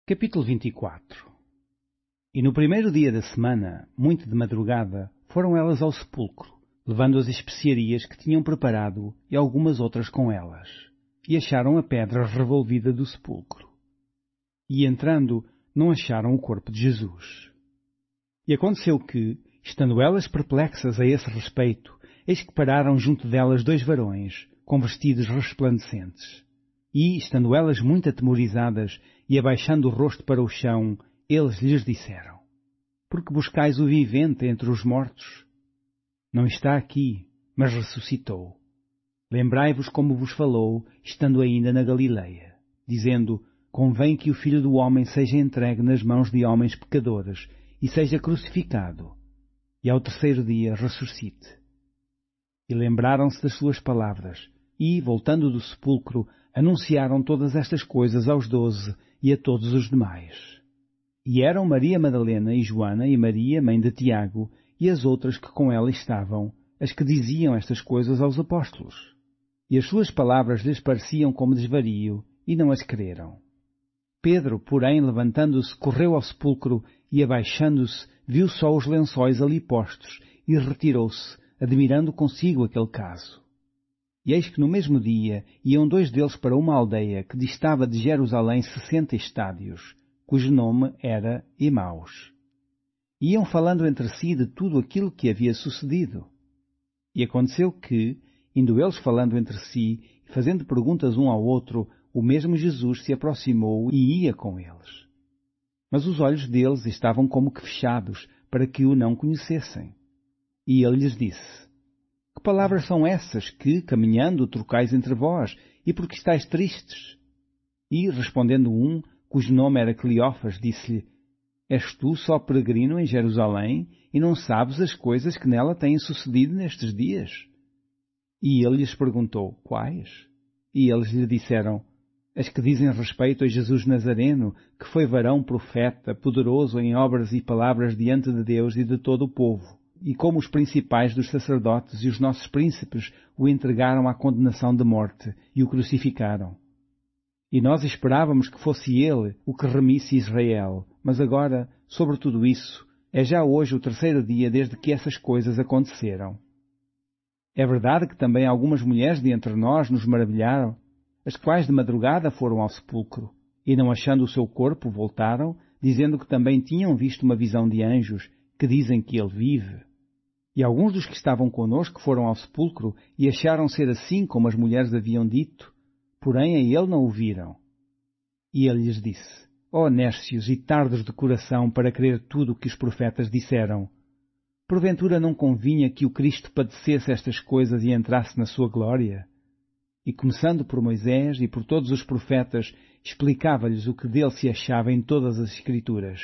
Capítulo 24. E no primeiro dia da semana, muito de madrugada, foram elas ao sepulcro, levando as especiarias que tinham preparado e algumas outras com elas, e acharam a pedra revolvida do sepulcro. E entrando, não acharam o corpo de Jesus. E aconteceu que, estando elas perplexas a esse respeito, eis que pararam junto delas dois varões, com vestidos resplandecentes. E, estando elas muito atemorizadas e abaixando o rosto para o chão, eles lhes disseram: Por que buscais o vivente entre os mortos? Não está aqui, mas ressuscitou. Lembrai-vos como vos falou, estando ainda na Galileia, dizendo: Convém que o Filho do Homem seja entregue nas mãos de homens pecadores e seja crucificado, e ao terceiro dia ressuscite. E lembraram-se das suas palavras, e, voltando do sepulcro, anunciaram todas estas coisas aos 12 e a todos os demais. E eram Maria Madalena e Joana e Maria, mãe de Tiago, e as outras que com ela estavam, as que diziam estas coisas aos apóstolos. E as suas palavras lhes pareciam como desvario, e não as creram. Pedro, porém, levantando-se, correu ao sepulcro, e abaixando-se, viu só os lençóis ali postos, e retirou-se, admirando consigo aquele caso. E eis que no mesmo dia iam dois deles para uma aldeia que distava de Jerusalém 60 estádios, cujo nome era Emaús. Iam falando entre si de tudo aquilo que havia sucedido. E aconteceu que, indo eles falando entre si e fazendo perguntas um ao outro, o mesmo Jesus se aproximou e ia com eles. Mas os olhos deles estavam como que fechados, para que o não conhecessem. E ele lhes disse: Que palavras são essas que, caminhando, trocais entre vós, e por que estáis tristes? E, respondendo um, cujo nome era Cleófas, disse-lhe: És tu só peregrino em Jerusalém, e não sabes as coisas que nela têm sucedido nestes dias? E ele lhes perguntou: Quais? E eles lhe disseram: As que dizem respeito a Jesus Nazareno, que foi varão profeta, poderoso em obras e palavras diante de Deus e de todo o povo, e como os principais dos sacerdotes e os nossos príncipes o entregaram à condenação de morte e o crucificaram. E nós esperávamos que fosse ele o que remisse Israel, mas agora, sobre tudo isso, é já hoje o terceiro dia desde que essas coisas aconteceram. É verdade que também algumas mulheres de entre nós nos maravilharam, as quais de madrugada foram ao sepulcro, e não achando o seu corpo voltaram, dizendo que também tinham visto uma visão de anjos, que dizem que ele vive. E alguns dos que estavam conosco foram ao sepulcro e acharam ser assim como as mulheres haviam dito, porém a ele não o viram. E ele lhes disse: Ó nércios e tardos de coração para crer tudo o que os profetas disseram, porventura não convinha que o Cristo padecesse estas coisas e entrasse na sua glória? E começando por Moisés e por todos os profetas, explicava-lhes o que dele se achava em todas as Escrituras.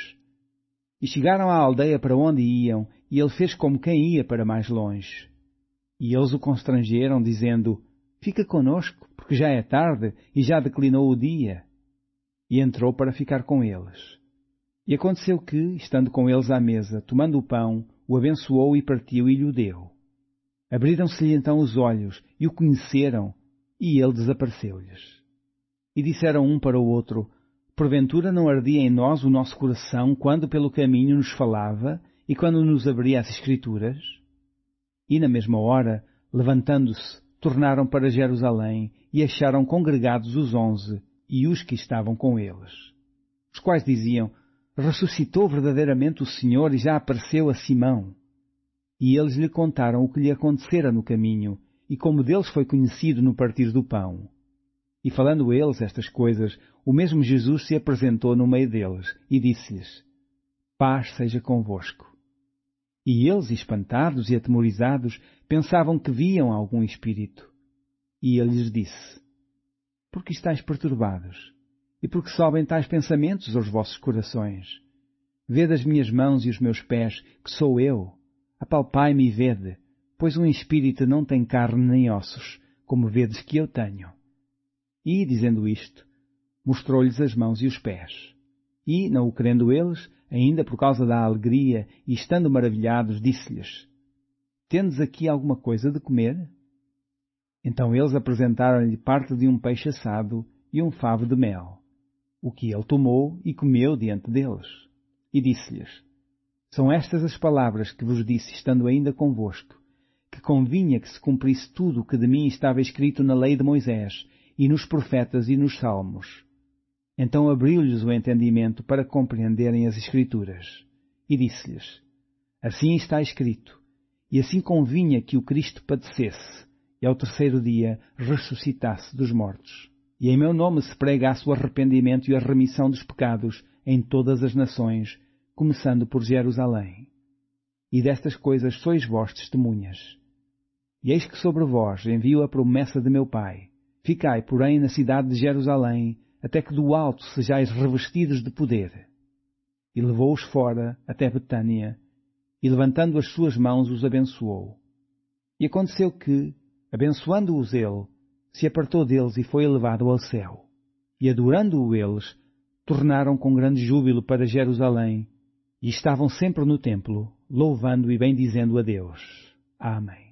E chegaram à aldeia para onde iam, e ele fez como quem ia para mais longe. E eles o constrangeram, dizendo: Fica conosco, porque já é tarde e já declinou o dia. E entrou para ficar com eles. E aconteceu que, estando com eles à mesa, tomando o pão, o abençoou e partiu e lhe deu. Abriram-se-lhe então os olhos, e o conheceram, e ele desapareceu-lhes. E disseram um para o outro: Porventura não ardia em nós o nosso coração quando pelo caminho nos falava e quando nos abria as Escrituras? E na mesma hora, levantando-se, tornaram para Jerusalém e acharam congregados os 11 e os que estavam com eles, os quais diziam: Ressuscitou verdadeiramente o Senhor e já apareceu a Simão. E eles lhe contaram o que lhe acontecera no caminho e como deles foi conhecido no partir do pão. E falando eles estas coisas, o mesmo Jesus se apresentou no meio deles e disse-lhes: Paz seja convosco. E eles, espantados e atemorizados, pensavam que viam algum espírito. E ele lhes disse: Por que estáis perturbados? E por que sobem tais pensamentos aos vossos corações? Vede as minhas mãos e os meus pés, que sou eu. Apalpai-me e vede, pois um espírito não tem carne nem ossos, como vedes que eu tenho. E, dizendo isto, mostrou-lhes as mãos e os pés. E, não o querendo eles, ainda por causa da alegria, e estando maravilhados, disse-lhes: Tendes aqui alguma coisa de comer? Então eles apresentaram-lhe parte de um peixe assado e um favo de mel. o que ele tomou e comeu diante deles. E disse-lhes: São estas as palavras que vos disse estando ainda convosco, que convinha que se cumprisse tudo o que de mim estava escrito na lei de Moisés, e nos profetas e nos salmos. Então abriu-lhes o entendimento para compreenderem as Escrituras. E disse-lhes: Assim está escrito, e assim convinha que o Cristo padecesse, e ao terceiro dia ressuscitasse dos mortos. E em meu nome se pregasse o arrependimento e a remissão dos pecados em todas as nações, começando por Jerusalém. E destas coisas sois vós testemunhas. E eis que sobre vós envio a promessa de meu Pai. Ficai, porém, na cidade de Jerusalém, até que do alto sejais revestidos de poder. E levou-os fora até Betânia, e levantando as suas mãos os abençoou. E aconteceu que, abençoando-os ele, se apartou deles e foi elevado ao céu. E adorando-o eles, tornaram com grande júbilo para Jerusalém, e estavam sempre no templo, louvando e bendizendo a Deus. Amém.